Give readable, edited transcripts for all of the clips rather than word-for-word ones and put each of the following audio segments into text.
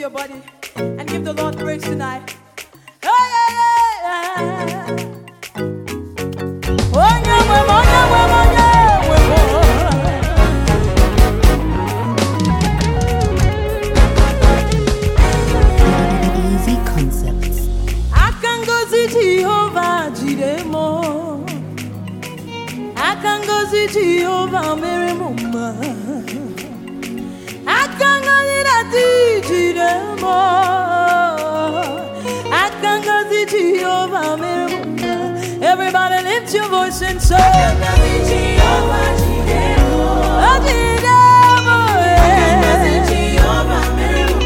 your body and give the Lord praise tonight. Oh, yeah, yeah, yeah. Oh, yeah, oh, yeah, oh, yeah. Easy Concepts. I can go see Jehovah Jiremo. I can go see Jehovah Mary Mama. I can go see that Jiremo. I can go see Jehovah Mary Mama. Everybody lift your voice and say, I can go see Jehovah Jiremo. Oh, Jiremo. I can go see Jehovah Mary Mama.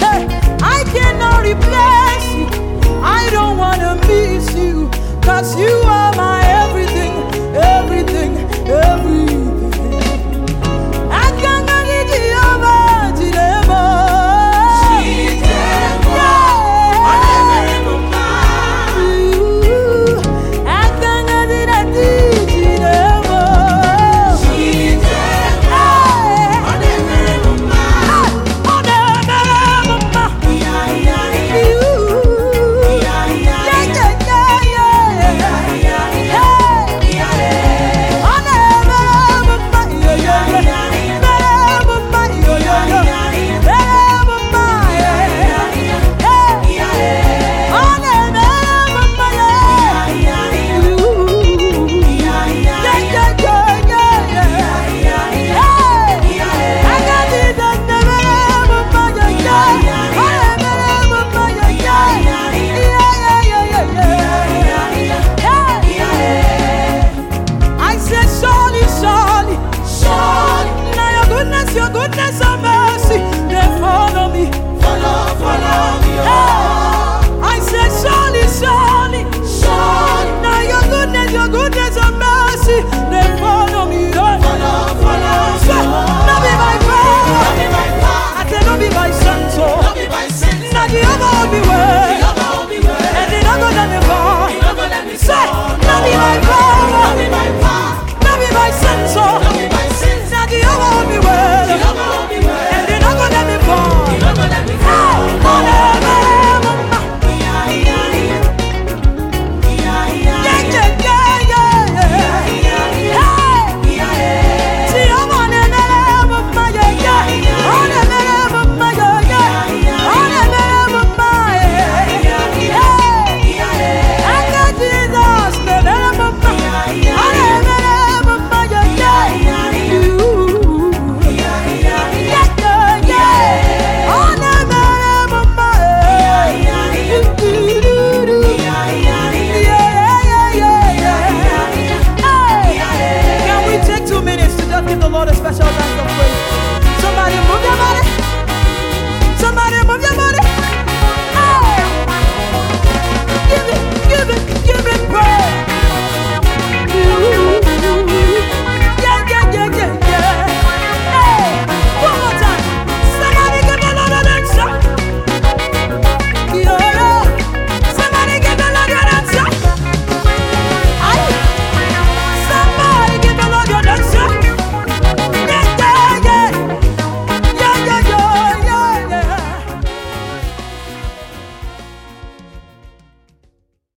You